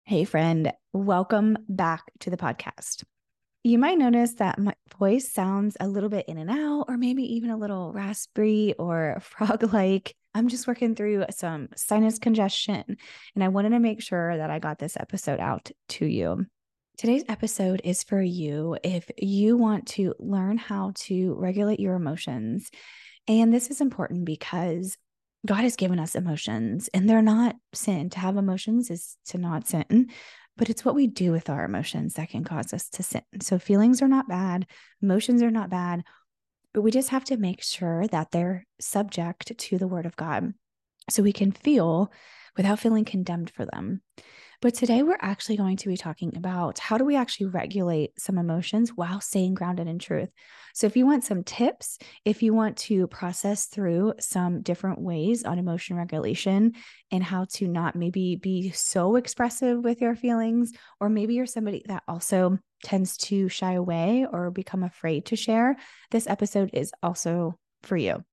Hey, friend, welcome back to the podcast. You might notice that my voice sounds a little bit in and out, or maybe even a little raspy or frog like. I'm just working through some sinus congestion, and I wanted to make sure that I got this episode out to you. Today's episode is for you if you want to learn how to regulate your emotions. And this is important because God has given us emotions and they're not sin. To have emotions is to not sin, but it's what we do with our emotions that can cause us to sin. So feelings are not bad, emotions are not bad, but we just have to make sure that they're subject to the word of God so we can feel without feeling condemned for them. But today we're actually going to be talking about how do we actually regulate some emotions while staying grounded in truth. So if you want some tips, if you want to process through some different ways on emotion regulation and how to not maybe be so expressive with your feelings, or maybe you're somebody that also tends to shy away or become afraid to share, this episode is also for you.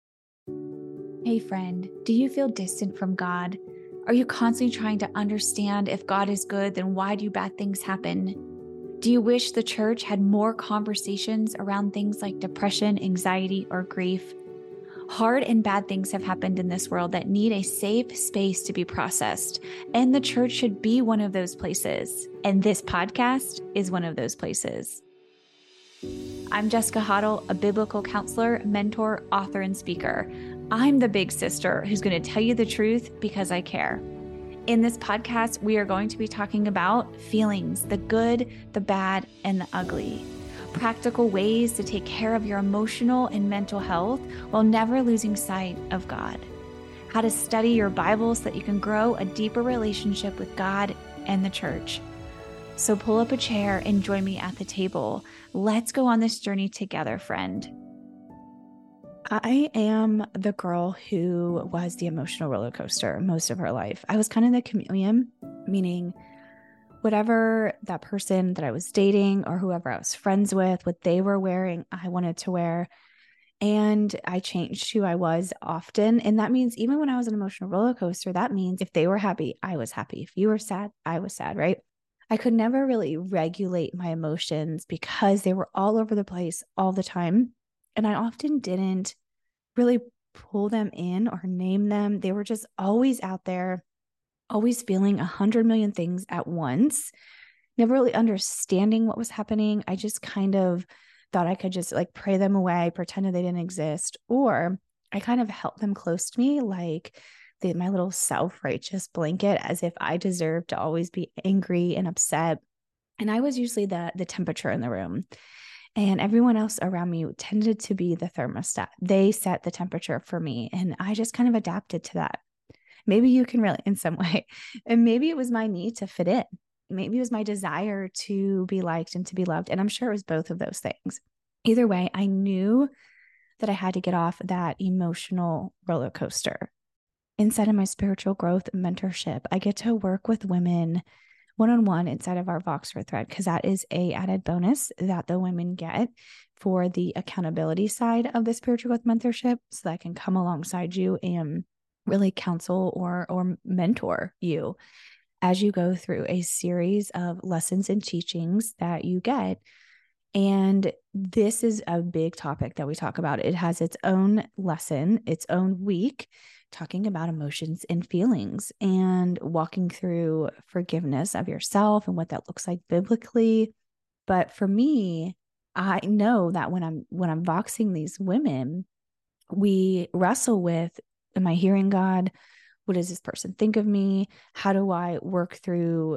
Hey friend, do you feel distant from God? Are you constantly trying to understand if God is good, then why do bad things happen? Do you wish the church had more conversations around things like depression, anxiety, or grief? Hard and bad things have happened in this world that need a safe space to be processed, and the church should be one of those places. And this podcast is one of those places. I'm Jessica Hoddle, a biblical counselor, mentor, author, and speaker. I'm the big sister who's going to tell you the truth because I care. In this podcast, we are going to be talking about feelings, the good, the bad, and the ugly. Practical ways to take care of your emotional and mental health while never losing sight of God. How to study your Bible so that you can grow a deeper relationship with God and the church. So pull up a chair and join me at the table. Let's go on this journey together, friend. I am the girl who was the emotional roller coaster most of her life. I was kind of the chameleon, meaning whatever that person that I was dating or whoever I was friends with, what they were wearing, I wanted to wear. And I changed who I was often. And that means even when I was an emotional roller coaster, that means if they were happy, I was happy. If you were sad, I was sad, right? I could never really regulate my emotions because they were all over the place all the time. And I often didn't really pull them in or name them. They were just always out there, always feeling 100 million things at once, never really understanding what was happening. I just kind of thought I could just like pray them away, pretend they didn't exist, or I kind of held them close to me like my little self-righteous blanket, as if I deserved to always be angry and upset. And I was usually the temperature in the room. And everyone else around me tended to be the thermostat. They set the temperature for me. And I just kind of adapted to that. Maybe you can relate in some way. And maybe it was my need to fit in. Maybe it was my desire to be liked and to be loved. And I'm sure it was both of those things. Either way, I knew that I had to get off that emotional roller coaster. Inside of my spiritual growth mentorship, I get to work with women one-on-one inside of our Voxer thread, because that is a added bonus that the women get for the accountability side of the spiritual growth mentorship, so that I can come alongside you and really counsel or mentor you as you go through a series of lessons and teachings that you get. And this is a big topic that we talk about. It has its own lesson, its own week, talking about emotions and feelings and walking through forgiveness of yourself and what that looks like biblically. But for me, I know that when I'm voxing these women, we wrestle with, am I hearing God? What does this person think of me? How do I work through,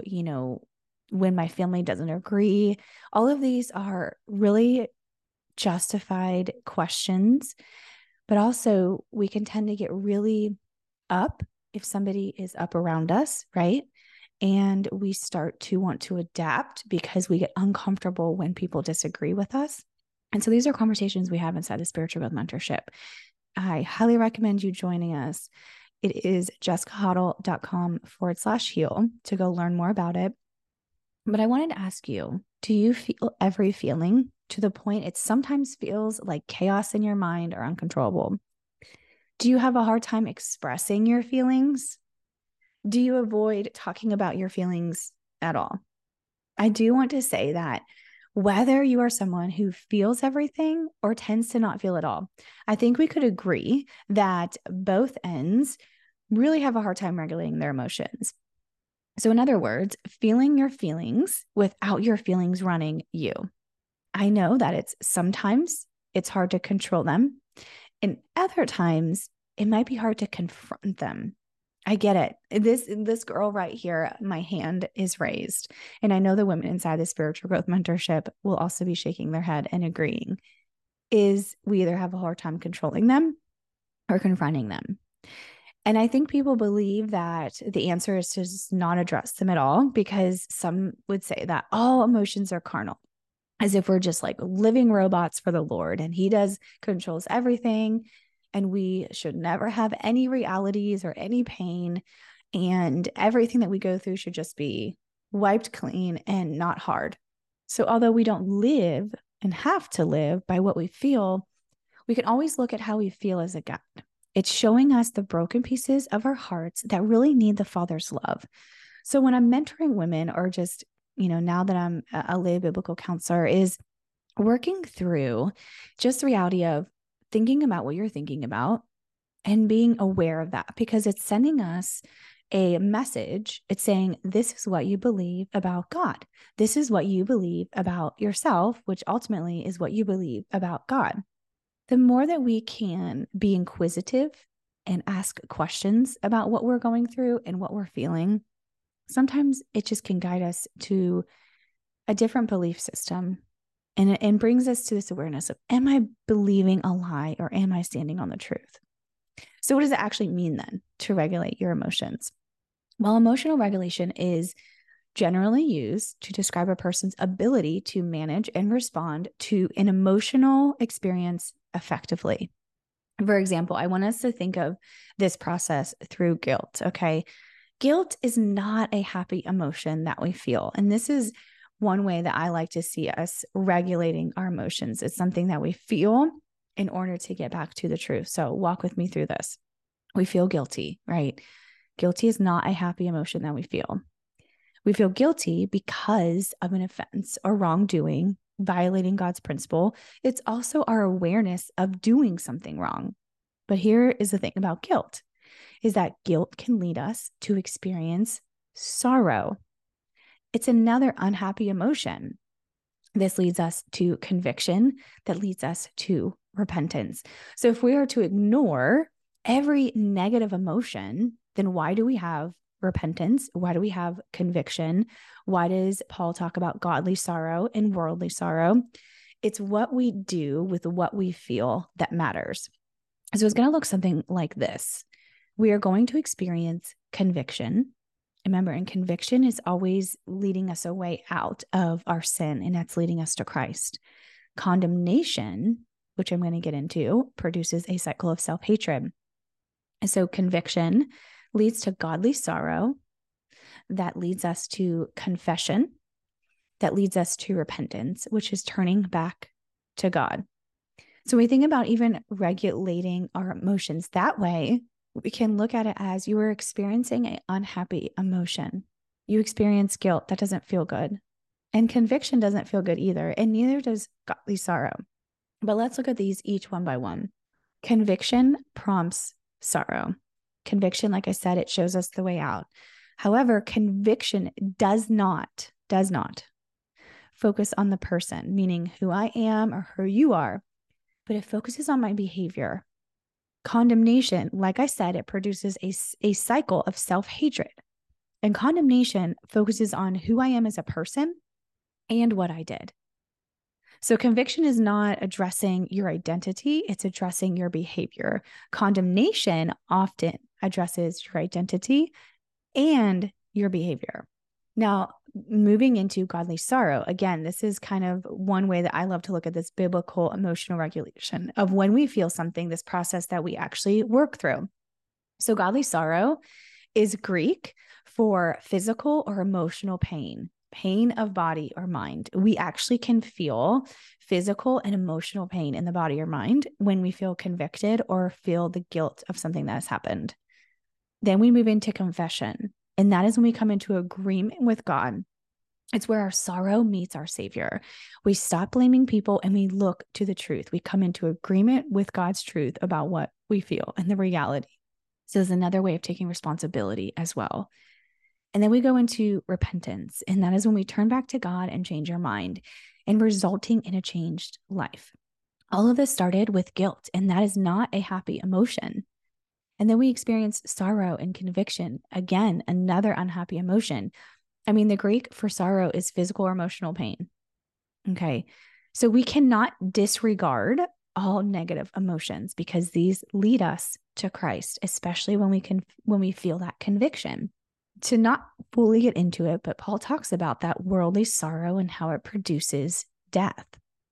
when my family doesn't agree? All of these are really justified questions, but also we can tend to get really up if somebody is up around us, right? And we start to want to adapt because we get uncomfortable when people disagree with us. And so these are conversations we have inside the Spiritual Growth Mentorship. I highly recommend you joining us. It is jessicahoddle.com/heal to go learn more about it. But I wanted to ask you, do you feel every feeling to the point it sometimes feels like chaos in your mind or uncontrollable? Do you have a hard time expressing your feelings? Do you avoid talking about your feelings at all? I do want to say that whether you are someone who feels everything or tends to not feel at all, I think we could agree that both ends really have a hard time regulating their emotions. So, in other words, feeling your feelings without your feelings running you. I know that sometimes it's hard to control them, and other times it might be hard to confront them. I get it. This girl right here, my hand is raised. And I know the women inside the spiritual growth mentorship will also be shaking their head and agreeing, is we either have a hard time controlling them or confronting them. And I think people believe that the answer is to just not address them at all, because some would say that all emotions are carnal, as if we're just like living robots for the Lord and he controls everything. And we should never have any realities or any pain. And everything that we go through should just be wiped clean and not hard. So although we don't live and have to live by what we feel, we can always look at how we feel as a guide. It's showing us the broken pieces of our hearts that really need the Father's love. So when I'm mentoring women, or just, now that I'm a lay biblical counselor, is working through just the reality of thinking about what you're thinking about and being aware of that, because it's sending us a message. It's saying, this is what you believe about God. This is what you believe about yourself, which ultimately is what you believe about God. The more that we can be inquisitive and ask questions about what we're going through and what we're feeling, sometimes it just can guide us to a different belief system. And brings us to this awareness of, am I believing a lie or am I standing on the truth? So what does it actually mean then to regulate your emotions? Well, emotional regulation is generally used to describe a person's ability to manage and respond to an emotional experience effectively. For example, I want us to think of this process through guilt, okay? Guilt is not a happy emotion that we feel. And this is one way that I like to see us regulating our emotions. It's something that we feel in order to get back to the truth. So walk with me through this. We feel guilty, right? Guilty is not a happy emotion that we feel. We feel guilty because of an offense or wrongdoing, violating God's principle. It's also our awareness of doing something wrong. But here is the thing about guilt, is that guilt can lead us to experience sorrow. It's another unhappy emotion. This leads us to conviction, that leads us to repentance. So if we are to ignore every negative emotion, then why do we have repentance? Why do we have conviction? Why does Paul talk about godly sorrow and worldly sorrow? It's what we do with what we feel that matters. So it's going to look something like this. We are going to experience conviction. Remember, and conviction is always leading us a way out of our sin, and that's leading us to Christ. Condemnation, which I'm going to get into, produces a cycle of self-hatred. And so conviction leads to godly sorrow, that leads us to confession, that leads us to repentance, which is turning back to God. So we think about even regulating our emotions that way. We can look at it as, you are experiencing an unhappy emotion. You experience guilt. That doesn't feel good. And conviction doesn't feel good either. And neither does godly sorrow. But let's look at these each one by one. Conviction prompts sorrow. Conviction, like I said, it shows us the way out. However, conviction does not focus on the person, meaning who I am or who you are, but it focuses on my behavior. Condemnation, like I said, it produces a cycle of self-hatred. And condemnation focuses on who I am as a person and what I did. So conviction is not addressing your identity, it's addressing your behavior. Condemnation often addresses your identity and your behavior. Now, moving into godly sorrow, again, this is kind of one way that I love to look at this biblical emotional regulation of when we feel something, this process that we actually work through. So godly sorrow is Greek for physical or emotional pain, pain of body or mind. We actually can feel physical and emotional pain in the body or mind when we feel convicted or feel the guilt of something that has happened. Then we move into confession. And that is when we come into agreement with God. It's where our sorrow meets our Savior. We stop blaming people and we look to the truth. We come into agreement with God's truth about what we feel and the reality. So there's another way of taking responsibility as well. And then we go into repentance. And that is when we turn back to God and change our mind, and resulting in a changed life. All of this started with guilt, and that is not a happy emotion. And then we experience sorrow and conviction. Again, another unhappy emotion. I mean, the Greek for sorrow is physical or emotional pain. Okay. So we cannot disregard all negative emotions because these lead us to Christ, especially when we feel that conviction. To not fully get into it, but Paul talks about that worldly sorrow and how it produces death.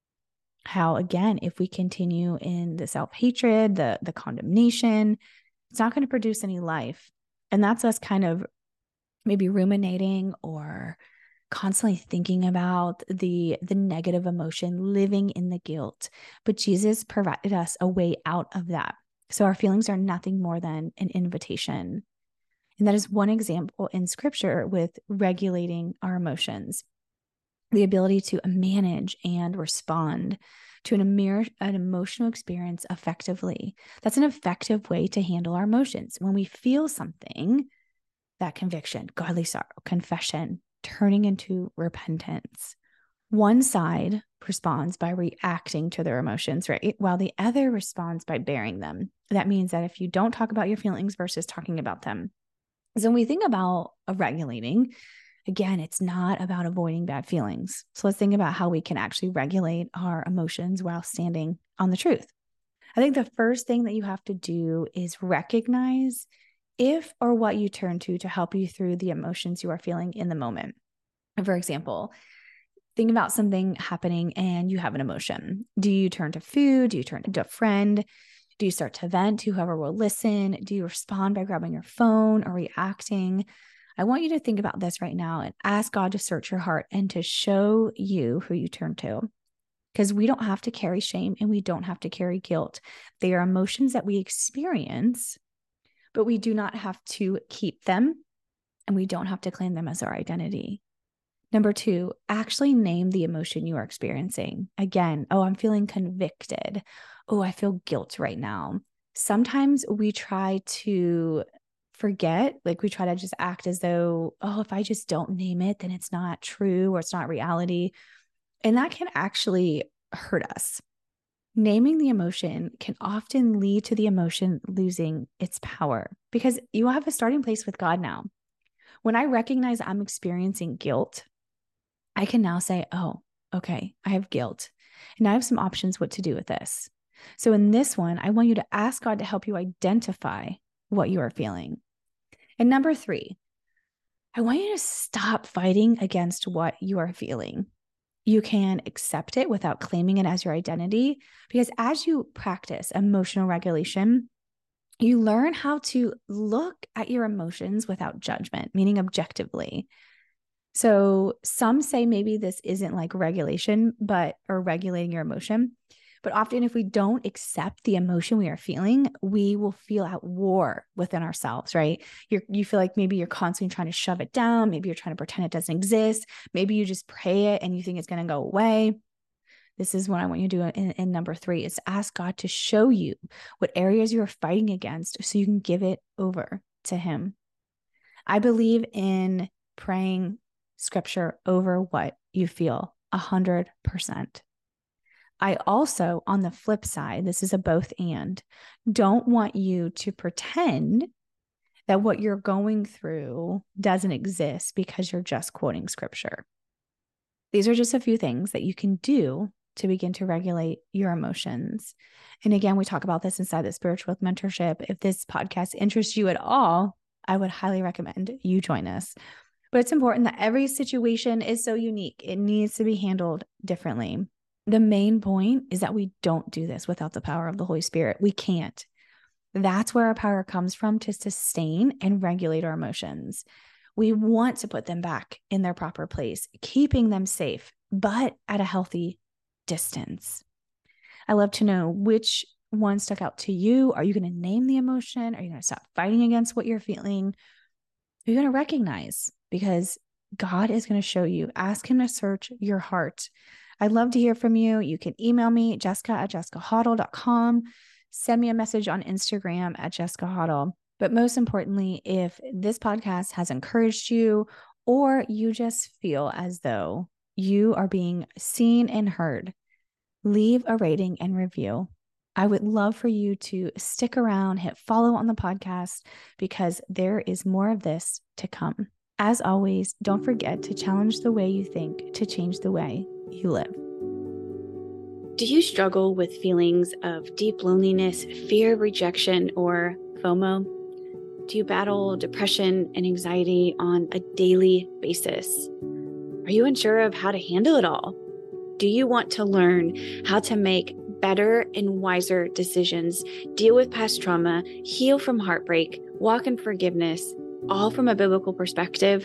How, again, if we continue in the self-hatred, the condemnation, it's not going to produce any life. And that's us kind of maybe ruminating or constantly thinking about the negative emotion, living in the guilt. But Jesus provided us a way out of that. So our feelings are nothing more than an invitation. And that is one example in Scripture with regulating our emotions, the ability to manage and respond to an emotional experience effectively. That's an effective way to handle our emotions. When we feel something, that conviction, godly sorrow, confession, turning into repentance. One side responds by reacting to their emotions, right? While the other responds by bearing them. That means that if you don't talk about your feelings versus talking about them. So when we think about regulating, again, it's not about avoiding bad feelings. So let's think about how we can actually regulate our emotions while standing on the truth. I think the first thing that you have to do is recognize if or what you turn to help you through the emotions you are feeling in the moment. For example, think about something happening and you have an emotion. Do you turn to food? Do you turn to a friend? Do you start to vent to whoever will listen? Do you respond by grabbing your phone or reacting? I want you to think about this right now and ask God to search your heart and to show you who you turn to. Because we don't have to carry shame and we don't have to carry guilt. They are emotions that we experience, but we do not have to keep them and we don't have to claim them as our identity. Number 2, actually name the emotion you are experiencing. Again, I'm feeling convicted. I feel guilt right now. Sometimes we try to forget, like we try to just act as though, if I just don't name it, then it's not true or it's not reality. And that can actually hurt us. Naming the emotion can often lead to the emotion losing its power because you have a starting place with God now. When I recognize I'm experiencing guilt, I can now say, okay, I have guilt. And I have some options what to do with this. So in this one, I want you to ask God to help you identify what you are feeling. And number 3, I want you to stop fighting against what you are feeling. You can accept it without claiming it as your identity, because as you practice emotional regulation, you learn how to look at your emotions without judgment, meaning objectively. So some say maybe this isn't like regulation, or regulating your emotion. But often if we don't accept the emotion we are feeling, we will feel at war within ourselves, right? You feel like maybe you're constantly trying to shove it down. Maybe you're trying to pretend it doesn't exist. Maybe you just pray it and you think it's going to go away. This is what I want you to do in number 3 is ask God to show you what areas you are fighting against so you can give it over to Him. I believe in praying Scripture over what you feel 100%. I also, on the flip side, this is a both and, don't want you to pretend that what you're going through doesn't exist because you're just quoting Scripture. These are just a few things that you can do to begin to regulate your emotions. And again, we talk about this inside the Spiritual Wealth Mentorship. If this podcast interests you at all, I would highly recommend you join us. But it's important that every situation is so unique. It needs to be handled differently. The main point is that we don't do this without the power of the Holy Spirit. We can't. That's where our power comes from, to sustain and regulate our emotions. We want to put them back in their proper place, keeping them safe, but at a healthy distance. I love to know which one stuck out to you? Are you going to name the emotion? Are you going to stop fighting against what you're feeling? You're going to recognize, because God is going to show you. Ask him to search your heart. I'd love to hear from you. You can email me, jessica@jessicahoddle.com. Send me a message on Instagram @JessicaHoddle. But most importantly, if this podcast has encouraged you, or you just feel as though you are being seen and heard, leave a rating and review. I would love for you to stick around, hit follow on the podcast, because there is more of this to come. As always, don't forget to challenge the way you think to change the way you live. Do you struggle with feelings of deep loneliness, fear of rejection, or FOMO? Do you battle depression and anxiety on a daily basis? Are you unsure of how to handle it all? Do you want to learn how to make better and wiser decisions, deal with past trauma, heal from heartbreak, walk in forgiveness, all from a biblical perspective?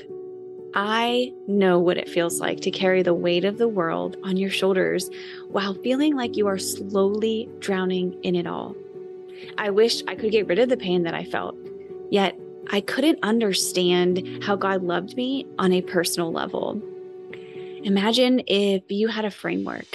I know what it feels like to carry the weight of the world on your shoulders while feeling like you are slowly drowning in it all. I wish I could get rid of the pain that I felt, yet I couldn't understand how God loved me on a personal level. Imagine if you had a framework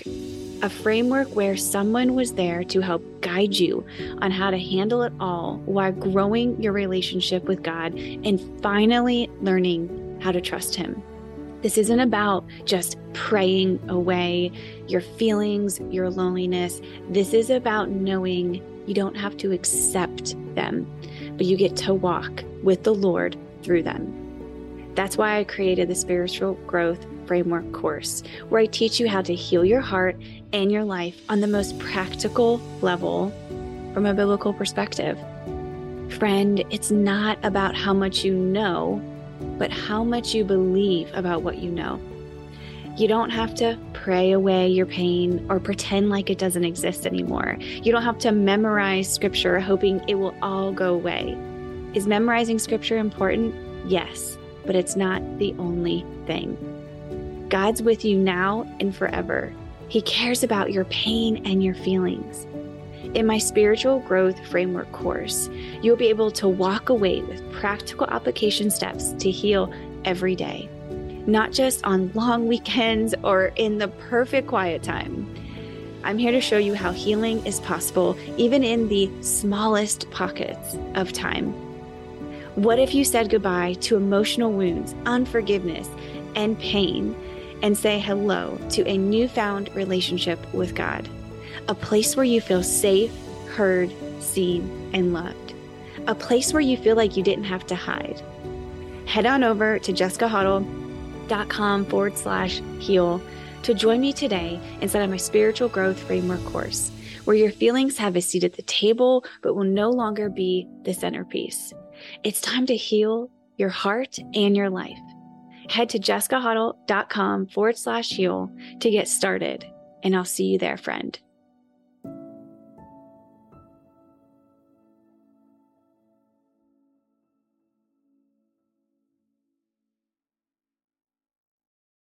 where someone was there to help guide you on how to handle it all while growing your relationship with God and finally learning how to trust him. This isn't about just praying away your feelings, your loneliness. This is about knowing you don't have to accept them, but you get to walk with the Lord through them. That's why I created the Spiritual Growth Framework course, where I teach you how to heal your heart and your life on the most practical level from a biblical perspective. Friend, it's not about how much you know, but how much you believe about what you know. You don't have to pray away your pain or pretend like it doesn't exist anymore. You don't have to memorize scripture hoping it will all go away. Is memorizing scripture important? Yes, but it's not the only thing. God's with you now and forever. He cares about your pain and your feelings. In my Spiritual Growth Framework course, you'll be able to walk away with practical application steps to heal every day, not just on long weekends or in the perfect quiet time. I'm here to show you how healing is possible even in the smallest pockets of time. What if you said goodbye to emotional wounds, unforgiveness, and pain, and say hello to a newfound relationship with God? A place where you feel safe, heard, seen, and loved. A place where you feel like you didn't have to hide. Head on over to jessicahoddle.com/heal to join me today inside of my Spiritual Growth Framework course, where your feelings have a seat at the table, but will no longer be the centerpiece. It's time to heal your heart and your life. Head to jessicahoddle.com/heal to get started, and I'll see you there, friend.